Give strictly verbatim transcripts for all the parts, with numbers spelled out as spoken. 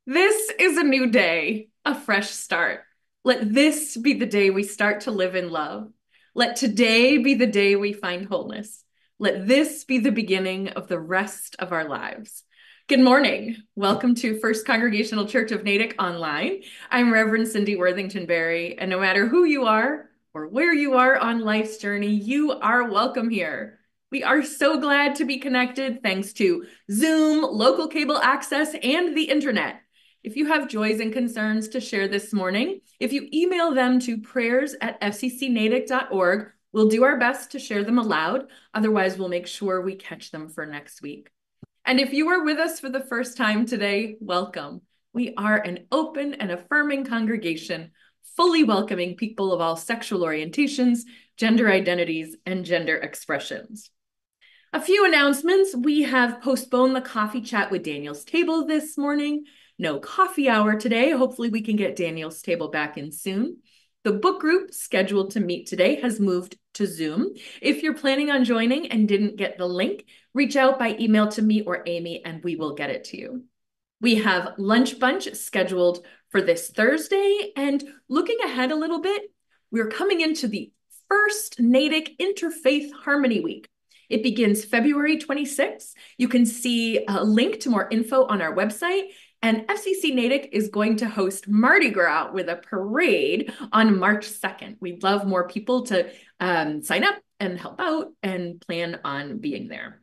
This is a new day, a fresh start. Let this be the day we start to live in love. Let today be the day we find wholeness. Let this be the beginning of the rest of our lives. Good morning. Welcome to First Congregational Church of Natick Online. I'm Reverend Cindy Worthington Berry, and no matter who you are or where you are on life's journey, you are welcome here. We are so glad to be connected thanks to Zoom, local cable access, and the internet. If you have joys and concerns to share this morning, if you email them to prayers at f c c natick dot org, we'll do our best to share them aloud. Otherwise, we'll make sure we catch them for next week. And if you are with us for the first time today, welcome. We are an open and affirming congregation, fully welcoming people of all sexual orientations, gender identities, and gender expressions. A few announcements. We have postponed the coffee chat with Daniel's Table this morning. No coffee hour today. Hopefully we can get Daniel's Table back in soon. The book group scheduled to meet today has moved to Zoom. If you're planning on joining and didn't get the link, reach out by email to me or Amy and we will get it to you. We have Lunch Bunch scheduled for this Thursday, and looking ahead a little bit, we're coming into the first Natick Interfaith Harmony Week. It begins February twenty-sixth. You can see a link to more info on our website. And F C C Natick is going to host Mardi Gras with a parade on March second. We'd love more people to um, sign up and help out and plan on being there.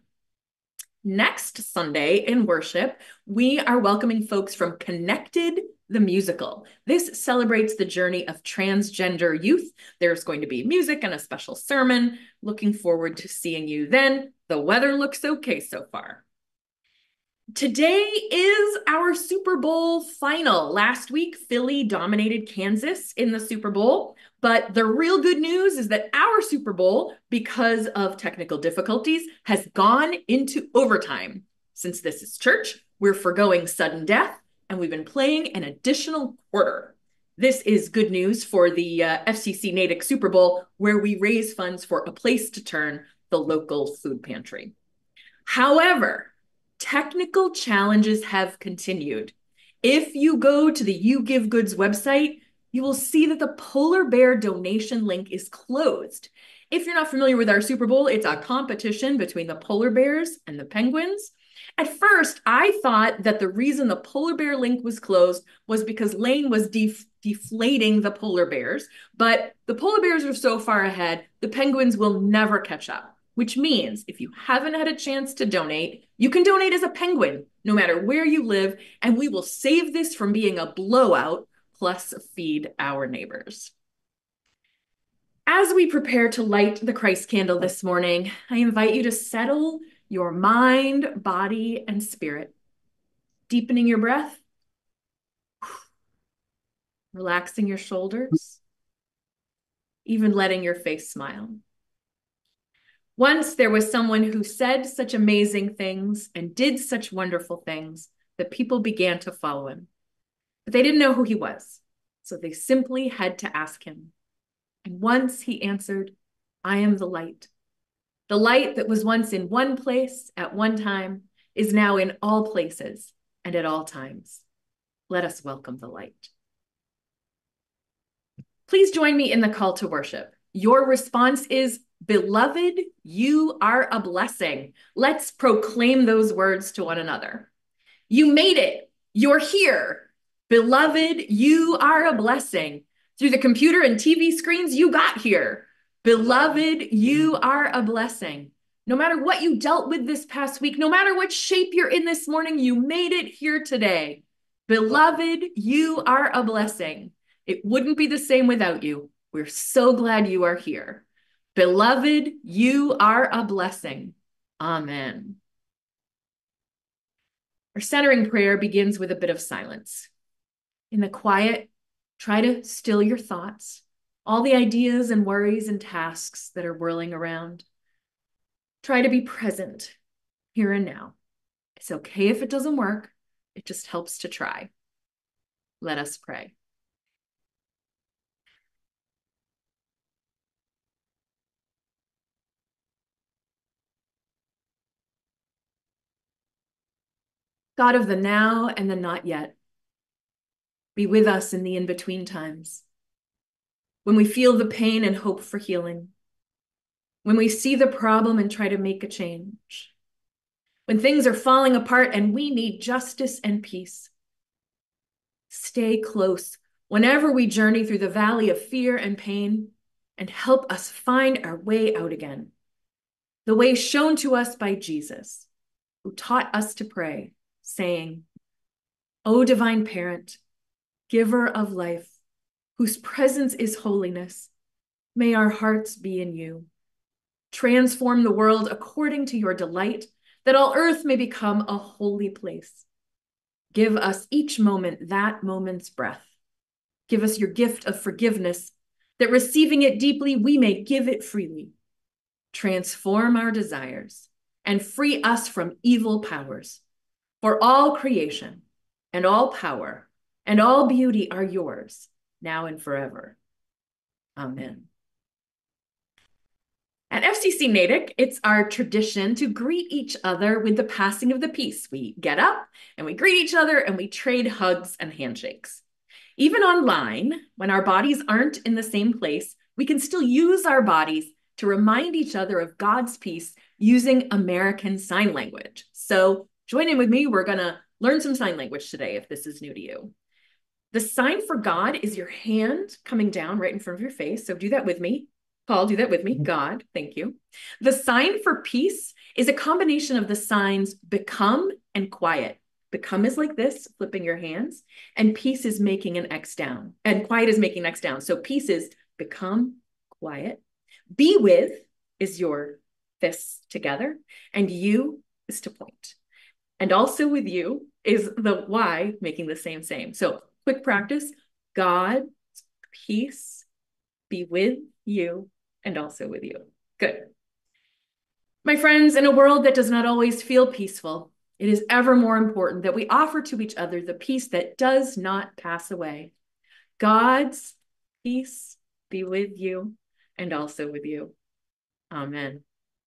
Next Sunday in worship, we are welcoming folks from Connected the Musical. This celebrates the journey of transgender youth. There's going to be music and a special sermon. Looking forward to seeing you then. The weather looks okay so far. Today is our Super Bowl final. Last week, Philly dominated Kansas in the Super Bowl, but the real good news is that our Super Bowl, because of technical difficulties, has gone into overtime. Since this is church, we're forgoing sudden death, and we've been playing an additional quarter. This is good news for the uh, F C C Natick Super Bowl, where we raise funds for A Place to Turn, the local food pantry. However, technical challenges have continued. If you go to the You Give Goods website, you will see that the polar bear donation link is closed. If you're not familiar with our Super Bowl, it's a competition between the polar bears and the penguins. At first, I thought that the reason the polar bear link was closed was because Lane was def deflating the polar bears, but the polar bears are so far ahead, the penguins will never catch up. Which means if you haven't had a chance to donate, you can donate as a penguin, no matter where you live, and we will save this from being a blowout, plus feed our neighbors. As we prepare to light the Christ candle this morning, I invite you to settle your mind, body, and spirit. Deepening your breath, relaxing your shoulders, even letting your face smile. Once there was someone who said such amazing things and did such wonderful things that people began to follow him. But they didn't know who he was, so they simply had to ask him. And once he answered, I am the light. The light that was once in one place at one time is now in all places and at all times. Let us welcome the light. Please join me in the call to worship. Your response is, Beloved, you are a blessing. Let's proclaim those words to one another. You made it. You're here. Beloved, you are a blessing. Through the computer and T V screens, you got here. Beloved, you are a blessing. No matter what you dealt with this past week, no matter what shape you're in this morning, you made it here today. Beloved, you are a blessing. It wouldn't be the same without you. We're so glad you are here. Beloved, you are a blessing. Amen. Our centering prayer begins with a bit of silence. In the quiet, try to still your thoughts, all the ideas and worries and tasks that are whirling around. Try to be present here and now. It's okay if it doesn't work. It just helps to try. Let us pray. God of the now and the not yet, Be with us in the in-between times. When we feel the pain and hope for healing. When we see the problem and try to make a change. When things are falling apart and we need justice and peace. Stay close whenever we journey through the valley of fear and pain, and help us find our way out again. The way shown to us by Jesus, who taught us to pray, saying, O divine parent, giver of life, whose presence is holiness, may our hearts be in you. Transform the world according to your delight, that all earth may become a holy place. Give us each moment that moment's breath. Give us your gift of forgiveness, that receiving it deeply, we may give it freely. Transform our desires and free us from evil powers. For all creation and all power and all beauty are yours, now and forever. Amen. At F C C Natick, it's our tradition to greet each other with the passing of the peace. We get up and we greet each other and we trade hugs and handshakes. Even online, when our bodies aren't in the same place, we can still use our bodies to remind each other of God's peace using American Sign Language. So join in with me. We're going to learn some sign language today if this is new to you. The sign for God is your hand coming down right in front of your face. So do that with me. Paul, do that with me. God, thank you. The sign for peace is a combination of the signs become and quiet. Become is like this, flipping your hands, and peace is making an X down, and quiet is making an X down. So peace is become, quiet. Be with is your fists together, and you is to point. And also with you is the Y making the same same. So quick practice, God, peace, be with you, and also with you. Good. My friends, in a world that does not always feel peaceful, it is ever more important that we offer to each other the peace that does not pass away. God's peace be with you and also with you. Amen.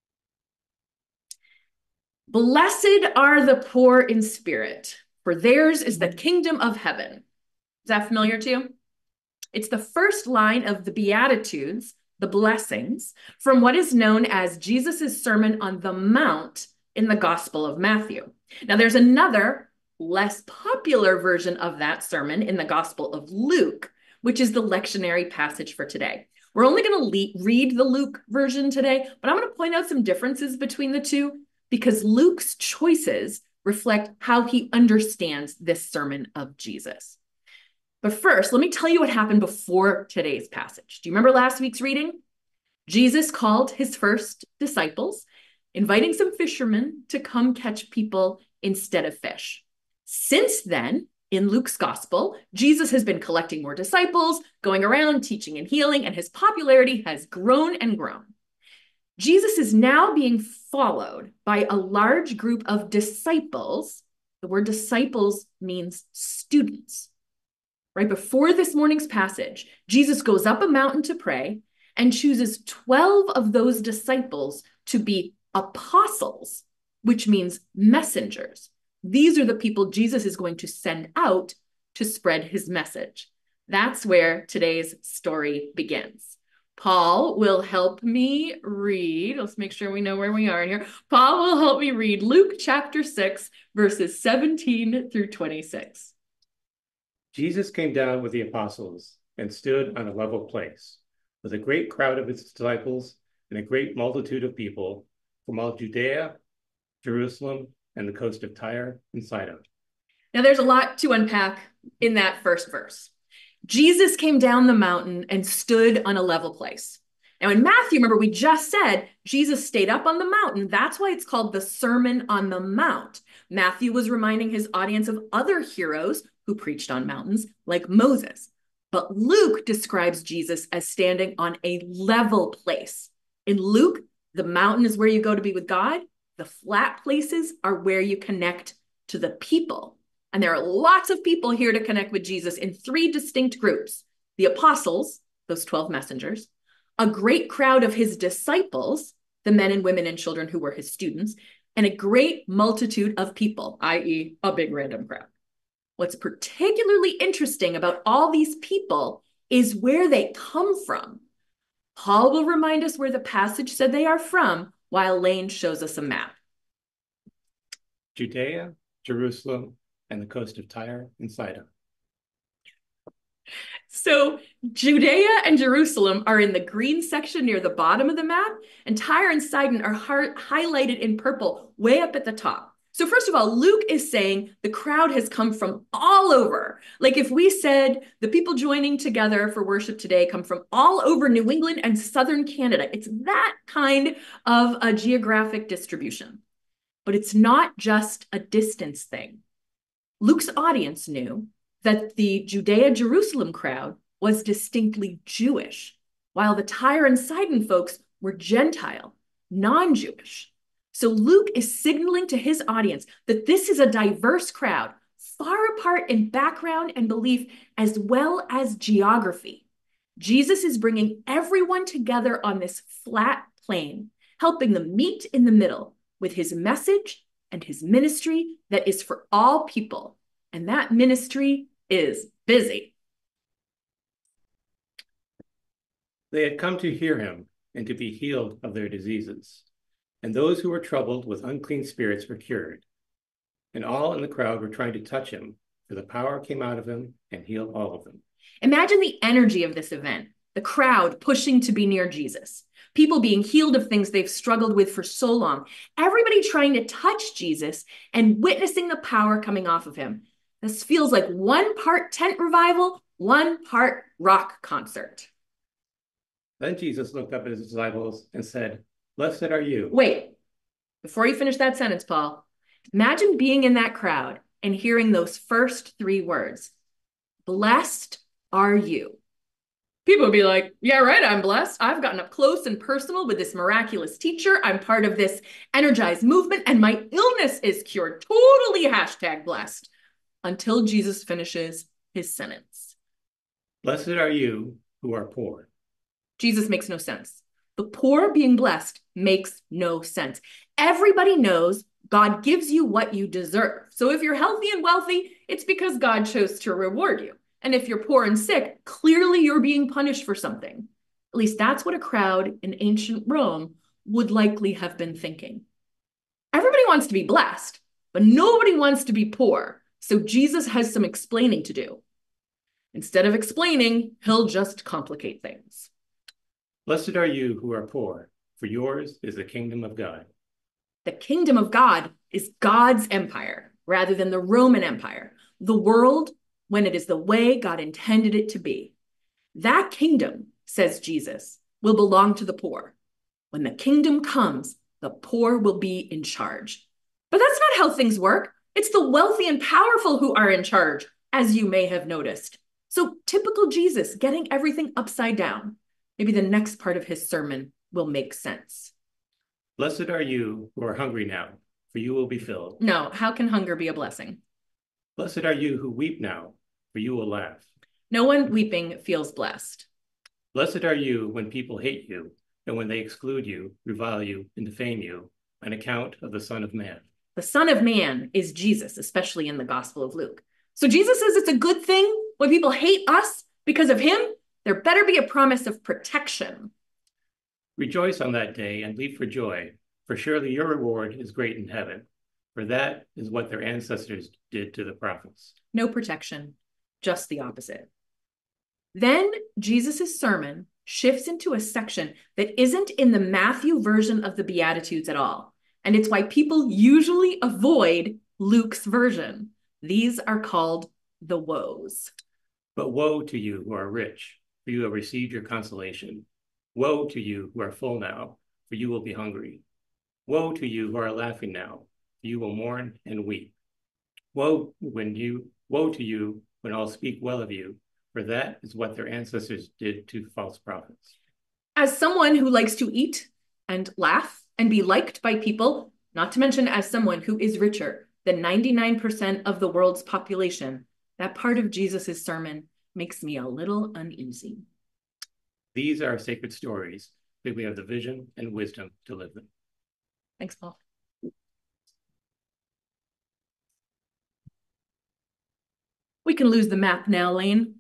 Blessed are the poor in spirit, for theirs is the kingdom of heaven. Is that familiar to you? It's the first line of the Beatitudes, the blessings, from what is known as Jesus' Sermon on the Mount in the Gospel of Matthew. Now, there's another less popular version of that sermon in the Gospel of Luke, which is the lectionary passage for today. We're only going to read the Luke version today, but I'm going to point out some differences between the two because Luke's choices reflect how he understands this sermon of Jesus. But first, let me tell you what happened before today's passage. Do you remember last week's reading? Jesus called his first disciples, inviting some fishermen to come catch people instead of fish. Since then, in Luke's gospel, Jesus has been collecting more disciples, going around teaching and healing, and his popularity has grown and grown. Jesus is now being followed by a large group of disciples. The word disciples means students. Right before this morning's passage, Jesus goes up a mountain to pray and chooses twelve of those disciples to be apostles, which means messengers. These are the people Jesus is going to send out to spread his message. That's where today's story begins. Paul will help me read. Let's make sure we know where we are in here. Paul will help me read Luke chapter six, verses seventeen through twenty-six. Jesus came down with the apostles and stood on a level place with a great crowd of his disciples and a great multitude of people from all Judea, Jerusalem, and the coast of Tyre and Sidon. Now there's a lot to unpack in that first verse. Jesus came down the mountain and stood on a level place. Now in Matthew, remember we just said Jesus stayed up on the mountain. That's why it's called the Sermon on the Mount. Matthew was reminding his audience of other heroes who preached on mountains like Moses. But Luke describes Jesus as standing on a level place. In Luke, the mountain is where you go to be with God. The flat places are where you connect to the people. And there are lots of people here to connect with Jesus in three distinct groups. The apostles, those twelve messengers, a great crowd of his disciples, the men and women and children who were his students, and a great multitude of people, that is a big random crowd. What's particularly interesting about all these people is where they come from. Paul will remind us where the passage said they are from, while Lane shows us a map. Judea, Jerusalem, and the coast of Tyre and Sidon. So Judea and Jerusalem are in the green section near the bottom of the map, and Tyre and Sidon are highlighted in purple way up at the top. So first of all, Luke is saying the crowd has come from all over. Like if we said the people joining together for worship today come from all over New England and southern Canada. It's that kind of a geographic distribution. But it's not just a distance thing. Luke's audience knew that the Judea-Jerusalem crowd was distinctly Jewish, while the Tyre and Sidon folks were Gentile, non-Jewish. So Luke is signaling to his audience that this is a diverse crowd, far apart in background and belief, as well as geography. Jesus is bringing everyone together on this flat plane, helping them meet in the middle with his message and his ministry that is for all people. And that ministry is busy. They had come to hear him and to be healed of their diseases. And those who were troubled with unclean spirits were cured. And all in the crowd were trying to touch him, for the power came out of him and healed all of them. Imagine the energy of this event, the crowd pushing to be near Jesus, people being healed of things they've struggled with for so long, everybody trying to touch Jesus and witnessing the power coming off of him. This feels like one part tent revival, one part rock concert. Then Jesus looked up at his disciples and said, "Blessed are you." Wait, before you finish that sentence, Paul, imagine being in that crowd and hearing those first three words. Blessed are you. People would be like, yeah, right, I'm blessed. I've gotten up close and personal with this miraculous teacher. I'm part of this energized movement and my illness is cured. Totally hashtag blessed. Until Jesus finishes his sentence. Blessed are you who are poor. Jesus makes no sense. The poor being blessed makes no sense. Everybody knows God gives you what you deserve. So if you're healthy and wealthy, it's because God chose to reward you. And if you're poor and sick, clearly you're being punished for something. At least that's what a crowd in ancient Rome would likely have been thinking. Everybody wants to be blessed, but nobody wants to be poor. So Jesus has some explaining to do. Instead of explaining, he'll just complicate things. Blessed are you who are poor, for yours is the kingdom of God. The kingdom of God is God's empire rather than the Roman Empire. The world, when it is the way God intended it to be. That kingdom, says Jesus, will belong to the poor. When the kingdom comes, the poor will be in charge. But that's not how things work. It's the wealthy and powerful who are in charge, as you may have noticed. So typical Jesus, getting everything upside down. Maybe the next part of his sermon will make sense. Blessed are you who are hungry now, for you will be filled. No, how can hunger be a blessing? Blessed are you who weep now, for you will laugh. No one weeping feels blessed. Blessed are you when people hate you, and when they exclude you, revile you, and defame you, on account of the Son of Man. The Son of Man is Jesus, especially in the Gospel of Luke. So Jesus says it's a good thing when people hate us because of him. There better be a promise of protection. Rejoice on that day and leap for joy, for surely your reward is great in heaven, for that is what their ancestors did to the prophets. No protection, just the opposite. Then Jesus' sermon shifts into a section that isn't in the Matthew version of the Beatitudes at all. And it's why people usually avoid Luke's version. These are called the woes. But woe to you who are rich, for you have received your consolation. Woe to you who are full now, for you will be hungry. Woe to you who are laughing now, for you will mourn and weep. Woe when you, woe to you when all speak well of you, for that is what their ancestors did to false prophets. As someone who likes to eat and laugh and be liked by people, not to mention as someone who is richer than ninety-nine percent of the world's population, that part of Jesus' sermon makes me a little uneasy. These are sacred stories, but we have the vision and wisdom to live them. Thanks, Paul. We can lose the map now, Lane.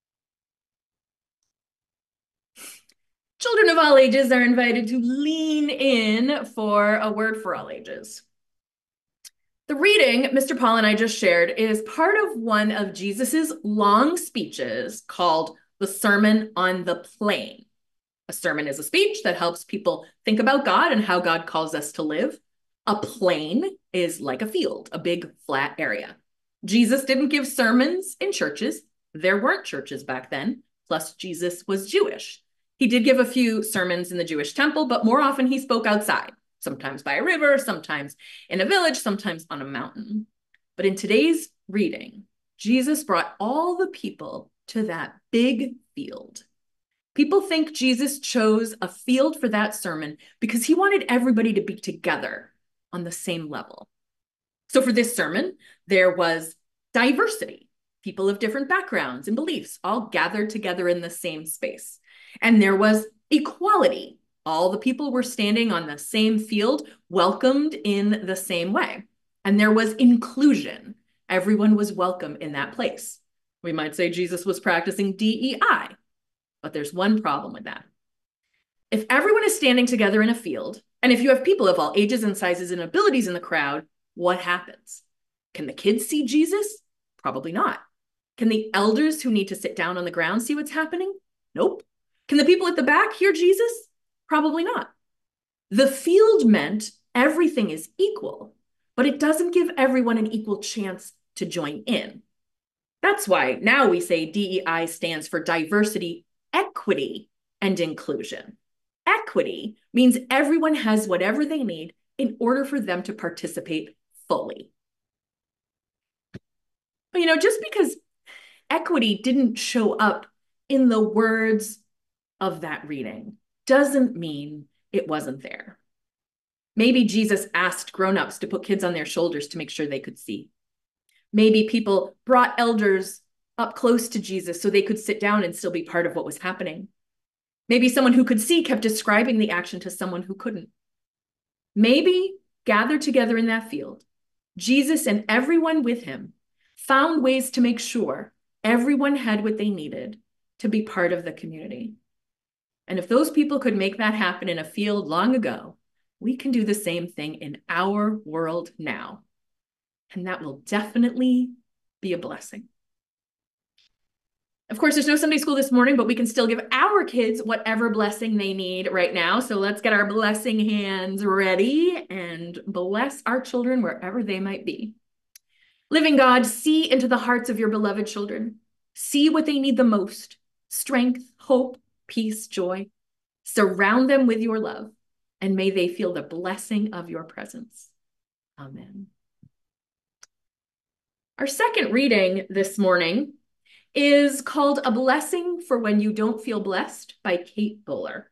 Children of all ages are invited to lean in for a word for all ages. The reading Mister Paul and I just shared is part of one of Jesus's long speeches called the Sermon on the Plain. A sermon is a speech that helps people think about God and how God calls us to live. A plain is like a field, a big flat area. Jesus didn't give sermons in churches. There weren't churches back then. Plus, Jesus was Jewish. He did give a few sermons in the Jewish temple, but more often he spoke outside, sometimes by a river, sometimes in a village, sometimes on a mountain. But in today's reading, Jesus brought all the people to that big field. People think Jesus chose a field for that sermon because he wanted everybody to be together on the same level. So for this sermon, there was diversity, people of different backgrounds and beliefs, all gathered together in the same space. And there was equality. All the people were standing on the same field, welcomed in the same way. And there was inclusion. Everyone was welcome in that place. We might say Jesus was practicing D E I, but there's one problem with that. If everyone is standing together in a field, and if you have people of all ages and sizes and abilities in the crowd, what happens? Can the kids see Jesus? Probably not. Can the elders who need to sit down on the ground see what's happening? Nope. Can the people at the back hear Jesus? Probably not. The field meant everything is equal, but it doesn't give everyone an equal chance to join in. That's why now we say D E I stands for diversity, equity, and inclusion. Equity means everyone has whatever they need in order for them to participate fully. But you know, just because equity didn't show up in the words of that reading doesn't mean it wasn't there. Maybe Jesus asked grown-ups to put kids on their shoulders to make sure they could see. Maybe people brought elders up close to Jesus so they could sit down and still be part of what was happening. Maybe someone who could see kept describing the action to someone who couldn't. Maybe gathered together in that field, Jesus and everyone with him found ways to make sure everyone had what they needed to be part of the community. And if those people could make that happen in a field long ago, we can do the same thing in our world now. And that will definitely be a blessing. Of course, there's no Sunday school this morning, but we can still give our kids whatever blessing they need right now. So let's get our blessing hands ready and bless our children wherever they might be. Living God, see into the hearts of your beloved children. See what they need the most: strength, hope, peace, joy. Surround them with your love, and may they feel the blessing of your presence. Amen. Our second reading this morning is called A Blessing for When You Don't Feel Blessed by Kate Bowler.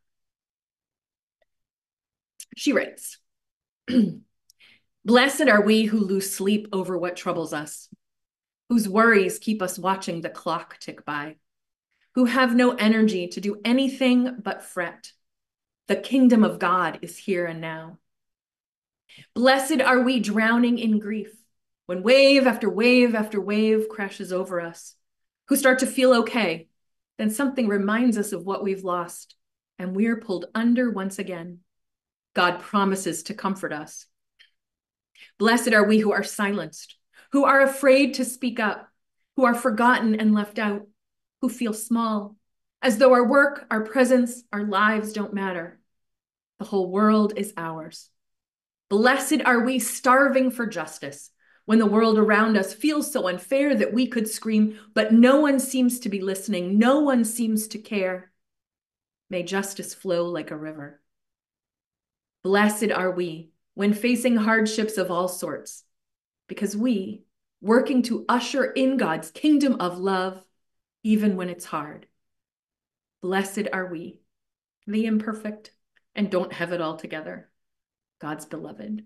She writes, "Blessed are we who lose sleep over what troubles us, whose worries keep us watching the clock tick by, who have no energy to do anything but fret. The kingdom of God is here and now. Blessed are we drowning in grief when wave after wave after wave crashes over us, who start to feel okay, then something reminds us of what we've lost, and we're pulled under once again. God promises to comfort us. Blessed are we who are silenced, who are afraid to speak up, who are forgotten and left out, who feel small, as though our work, our presence, our lives don't matter. The whole world is ours. Blessed are we starving for justice, when the world around us feels so unfair that we could scream, but no one seems to be listening. No one seems to care. May justice flow like a river. Blessed are we when facing hardships of all sorts, because we, working to usher in God's kingdom of love, even when it's hard. Blessed are we, the imperfect and don't have it all together, God's beloved.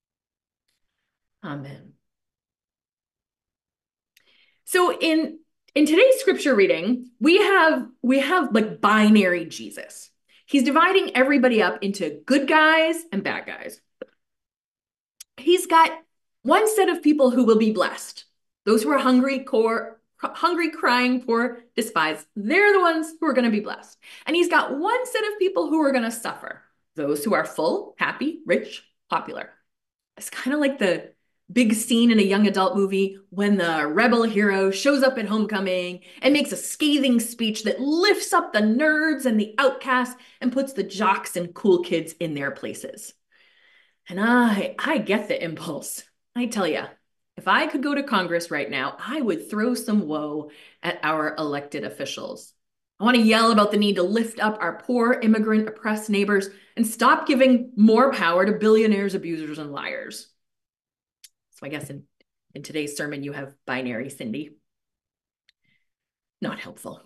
Amen. So in, in today's scripture reading, we have, we have like binary Jesus. He's dividing everybody up into good guys and bad guys. He's got one set of people who will be blessed, those who are hungry, poor, hungry, crying, poor, despised. They're the ones who are going to be blessed. And he's got one set of people who are going to suffer. Those who are full, happy, rich, popular. It's kind of like the big scene in a young adult movie when the rebel hero shows up at homecoming and makes a scathing speech that lifts up the nerds and the outcasts and puts the jocks and cool kids in their places. And I, I get the impulse. I tell you, if I could go to Congress right now, I would throw some woe at our elected officials. I want to yell about the need to lift up our poor, immigrant, oppressed neighbors and stop giving more power to billionaires, abusers, and liars. So I guess in, in today's sermon, you have binary Cindy. Not helpful.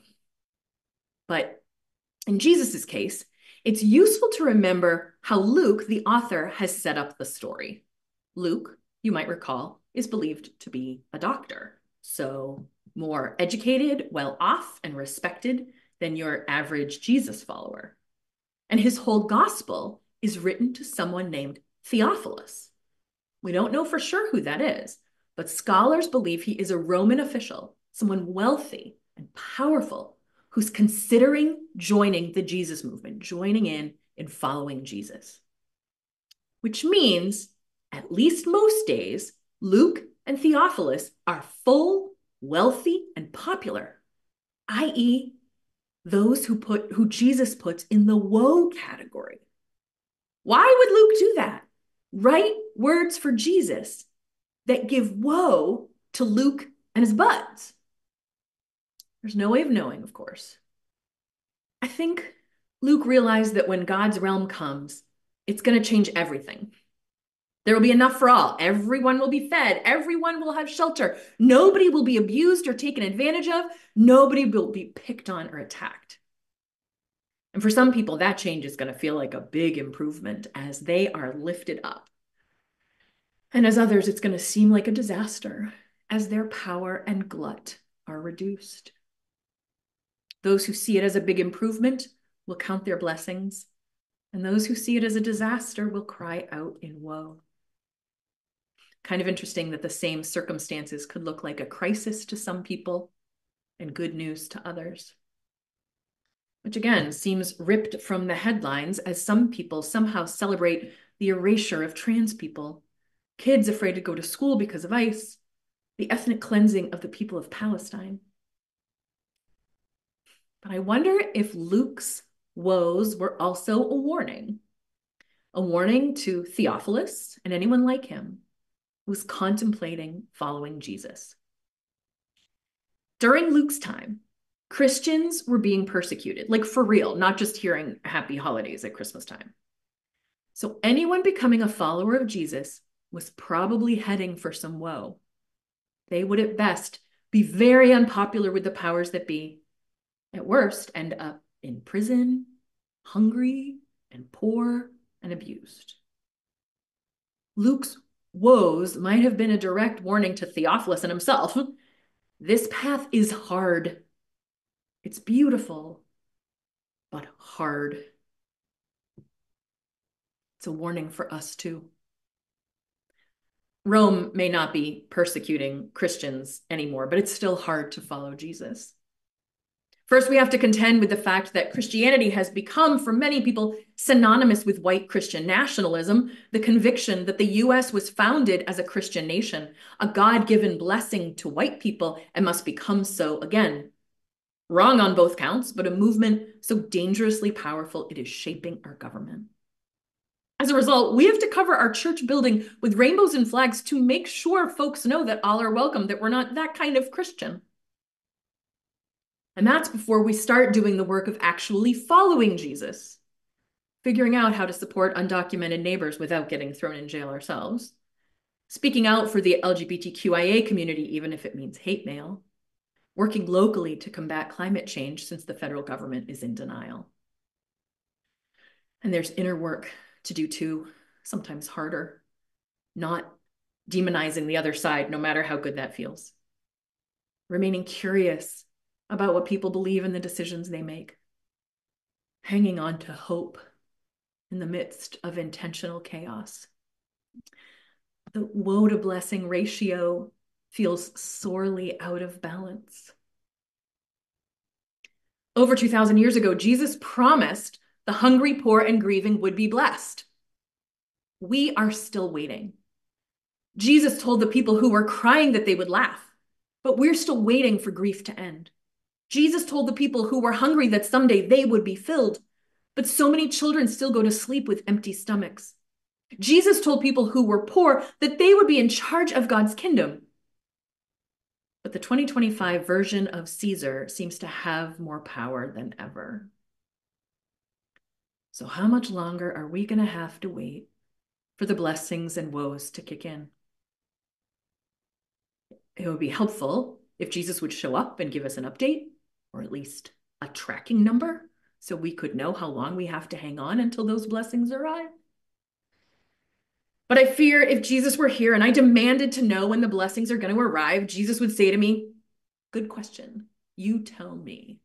But in Jesus's case, it's useful to remember how Luke, the author, has set up the story. Luke, you might recall, is believed to be a doctor, so more educated, well off, and respected than your average Jesus follower. And his whole gospel is written to someone named Theophilus. We don't know for sure who that is, but scholars believe he is a Roman official, someone wealthy and powerful, who's considering joining the Jesus movement, joining in and following Jesus. Which means, at least most days, Luke and Theophilus are full, wealthy, and popular, that is, those who put who Jesus puts in the woe category. Why would Luke do that? Write words for Jesus that give woe to Luke and his buds. There's no way of knowing, of course. I think Luke realized that when God's realm comes, it's going to change everything. There will be enough for all. Everyone will be fed. Everyone will have shelter. Nobody will be abused or taken advantage of. Nobody will be picked on or attacked. And for some people, that change is going to feel like a big improvement as they are lifted up. And as others, it's going to seem like a disaster as their power and glut are reduced. Those who see it as a big improvement will count their blessings, and those who see it as a disaster will cry out in woe. Kind of interesting that the same circumstances could look like a crisis to some people and good news to others. Which again seems ripped from the headlines as some people somehow celebrate the erasure of trans people, kids afraid to go to school because of ICE, the ethnic cleansing of the people of Palestine. But I wonder if Luke's woes were also a warning, a warning to Theophilus and anyone like him who was contemplating following Jesus. During Luke's time, Christians were being persecuted, like for real, not just hearing happy holidays at Christmas time. So anyone becoming a follower of Jesus was probably heading for some woe. They would at best be very unpopular with the powers that be, at worst end up in prison, hungry and poor and abused. Luke's woes might have been a direct warning to Theophilus and himself. This path is hard. It's beautiful, but hard. It's a warning for us too. Rome may not be persecuting Christians anymore, but it's still hard to follow Jesus. First, we have to contend with the fact that Christianity has become, for many people, synonymous with white Christian nationalism, the conviction that the U S was founded as a Christian nation, a God-given blessing to white people, and must become so again. Wrong on both counts, but a movement so dangerously powerful it is shaping our government. As a result, we have to cover our church building with rainbows and flags to make sure folks know that all are welcome, that we're not that kind of Christian. And that's before we start doing the work of actually following Jesus, figuring out how to support undocumented neighbors without getting thrown in jail ourselves, speaking out for the L G B T Q I A community, even if it means hate mail, working locally to combat climate change since the federal government is in denial. And there's inner work to do too, sometimes harder, not demonizing the other side, no matter how good that feels. Remaining curious about what people believe in the decisions they make. Hanging on to hope in the midst of intentional chaos. The woe to blessing ratio feels sorely out of balance. Over two thousand years ago, Jesus promised the hungry, poor, and grieving would be blessed. We are still waiting. Jesus told the people who were crying that they would laugh, but we're still waiting for grief to end. Jesus told the people who were hungry that someday they would be filled, but so many children still go to sleep with empty stomachs. Jesus told people who were poor that they would be in charge of God's kingdom. But the twenty twenty-five version of Caesar seems to have more power than ever. So how much longer are we going to have to wait for the blessings and woes to kick in? It would be helpful if Jesus would show up and give us an update, or at least a tracking number, so we could know how long we have to hang on until those blessings arrive. But I fear if Jesus were here and I demanded to know when the blessings are going to arrive, Jesus would say to me, "Good question. You tell me."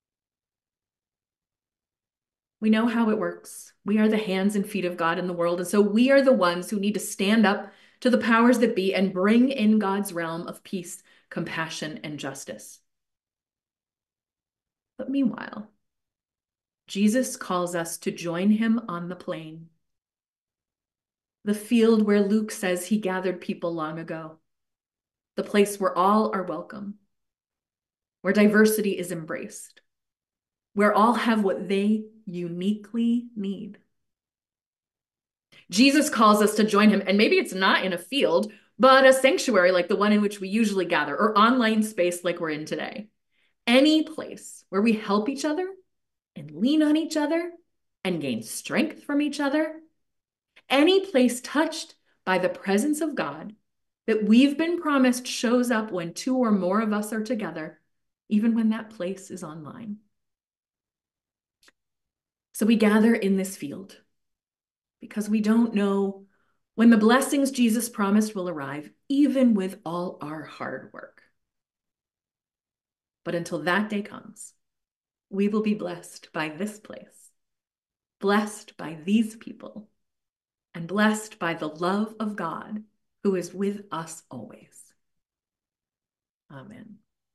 We know how it works. We are the hands and feet of God in the world, and so we are the ones who need to stand up to the powers that be and bring in God's realm of peace, compassion, and justice. But meanwhile, Jesus calls us to join him on the plain, the field where Luke says he gathered people long ago, the place where all are welcome, where diversity is embraced, where all have what they uniquely need. Jesus calls us to join him, and maybe it's not in a field, but a sanctuary like the one in which we usually gather, or online space like we're in today. Any place where we help each other and lean on each other and gain strength from each other. Any place touched by the presence of God that we've been promised shows up when two or more of us are together, even when that place is online. So we gather in this field because we don't know when the blessings Jesus promised will arrive, even with all our hard work. But until that day comes, we will be blessed by this place, blessed by these people, and blessed by the love of God who is with us always. Amen.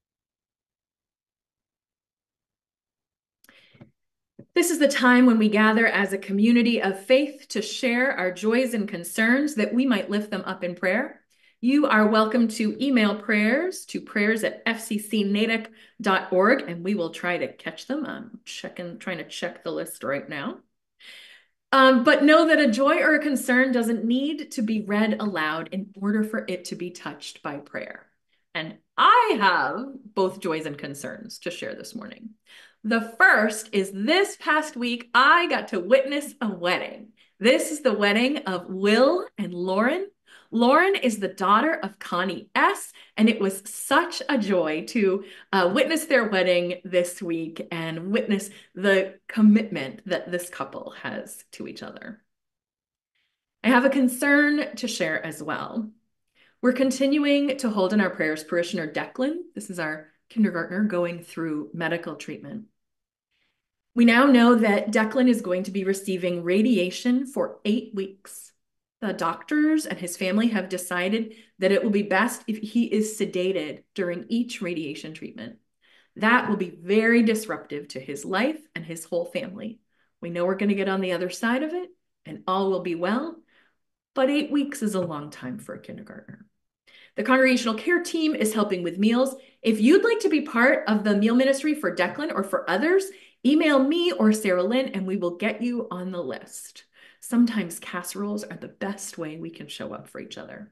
This is the time when we gather as a community of faith to share our joys and concerns that we might lift them up in prayer. You are welcome to email prayers to prayers at f c c natick dot org, and we will try to catch them. I'm checking, trying to check the list right now. Um, but know that a joy or a concern doesn't need to be read aloud in order for it to be touched by prayer. And I have both joys and concerns to share this morning. The first is this past week, I got to witness a wedding. This is the wedding of Will and Lauren. Lauren is the daughter of Connie S., and it was such a joy to uh, witness their wedding this week and witness the commitment that this couple has to each other. I have a concern to share as well. We're continuing to hold in our prayers parishioner Declan. This is our kindergartner going through medical treatment. We now know that Declan is going to be receiving radiation for eight weeks. The doctors and his family have decided that it will be best if he is sedated during each radiation treatment. That will be very disruptive to his life and his whole family. We know we're going to get on the other side of it and all will be well, but eight weeks is a long time for a kindergartner. The congregational care team is helping with meals. If you'd like to be part of the meal ministry for Declan or for others, email me or Sarah Lynn and we will get you on the list. Sometimes casseroles are the best way we can show up for each other.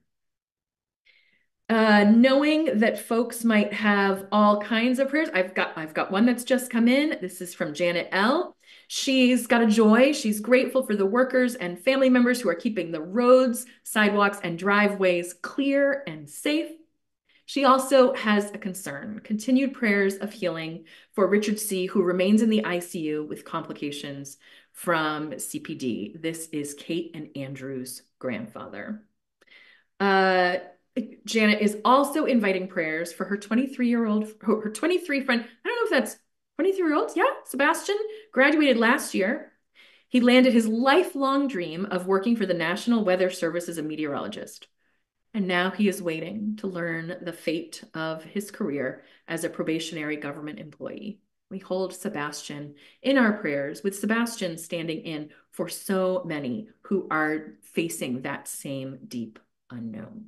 Uh, knowing that folks might have all kinds of prayers, I've got, I've got one that's just come in. This is from Janet L. She's got a joy. She's grateful for the workers and family members who are keeping the roads, sidewalks, and driveways clear and safe. She also has a concern, continued prayers of healing for Richard C., who remains in the I C U with complications from C P D. This is Kate and Andrew's grandfather. Uh, Janet is also inviting prayers for her twenty-three-year-old, her twenty-three friend. I don't know if that's twenty-three-year-olds. Yeah, Sebastian graduated last year. He landed his lifelong dream of working for the National Weather Service as a meteorologist. And now he is waiting to learn the fate of his career as a probationary government employee. We hold Sebastian in our prayers, with Sebastian standing in for so many who are facing that same deep unknown.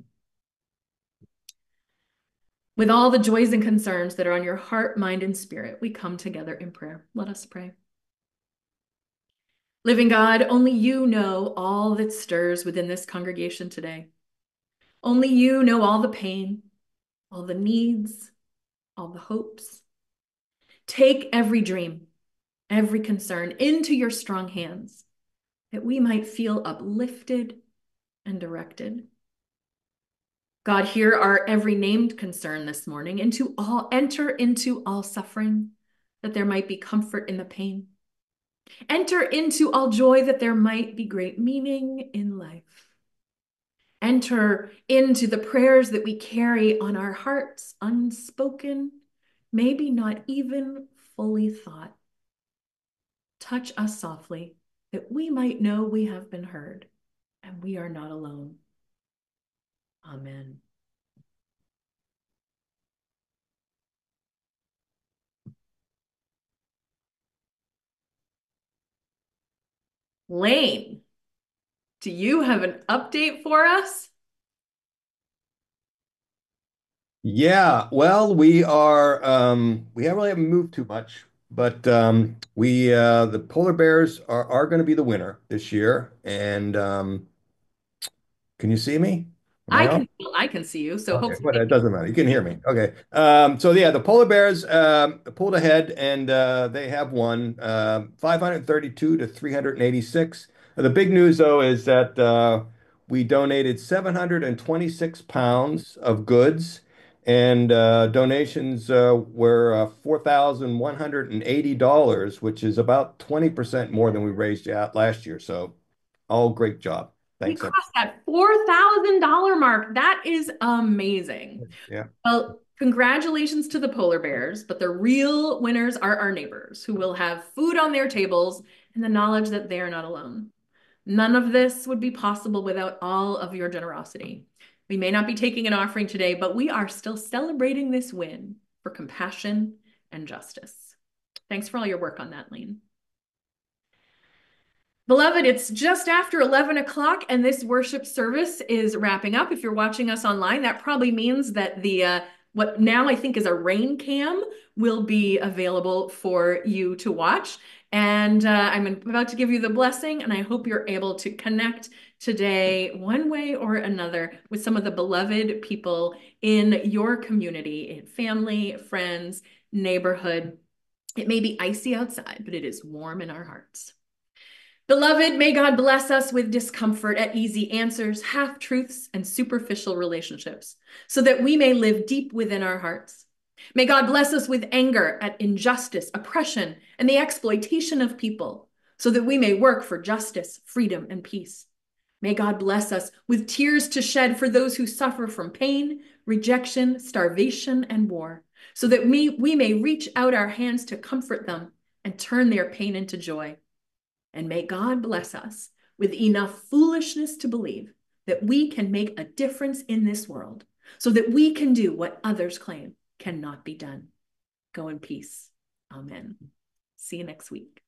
With all the joys and concerns that are on your heart, mind, and spirit, we come together in prayer. Let us pray. Living God, only you know all that stirs within this congregation today. Only you know all the pain, all the needs, all the hopes. Take every dream, every concern into your strong hands, that we might feel uplifted and directed. God, hear our every named concern this morning. Into all, enter into all suffering, that there might be comfort in the pain. Enter into all joy, that there might be great meaning in life. Enter into the prayers that we carry on our hearts, unspoken, maybe not even fully thought. Touch us softly, that we might know we have been heard and we are not alone. Amen. Lane, do you have an update for us? Yeah, well, we are um we haven't really moved too much, but um we uh the polar bears are are going to be the winner this year. And um can you see me? Am I I on? can I can see you, so Okay, but hopefully it doesn't matter. You can hear me. Okay. Um, so yeah, the polar bears um, pulled ahead, and uh, they have won uh, five hundred thirty-two to three hundred eighty-six. Uh, The big news, though, is that uh, we donated seven hundred twenty-six pounds of goods, and uh, donations uh, were uh, four thousand one hundred eighty dollars, which is about twenty percent more than we raised out last year. So, all great job. we Thanks, everyone. crossed that four thousand dollar mark. That is amazing. Yeah. Well, congratulations to the polar bears, but the real winners are our neighbors who will have food on their tables and the knowledge that they are not alone. None of this would be possible without all of your generosity. We may not be taking an offering today, but we are still celebrating this win for compassion and justice. Thanks for all your work on that, Lane. Beloved, it's just after eleven o'clock and this worship service is wrapping up. If you're watching us online, that probably means that the uh, what now I think is a rain cam will be available for you to watch. And uh, I'm about to give you the blessing, and I hope you're able to connect today one way or another with some of the beloved people in your community, in family, friends, neighborhood. It may be icy outside, but it is warm in our hearts. Beloved, may God bless us with discomfort at easy answers, half-truths, and superficial relationships, so that we may live deep within our hearts. May God bless us with anger at injustice, oppression, and the exploitation of people, so that we may work for justice, freedom, and peace. May God bless us with tears to shed for those who suffer from pain, rejection, starvation, and war, so that we, we may reach out our hands to comfort them and turn their pain into joy. And may God bless us with enough foolishness to believe that we can make a difference in this world, so that we can do what others claim cannot be done. Go in peace. Amen. See you next week.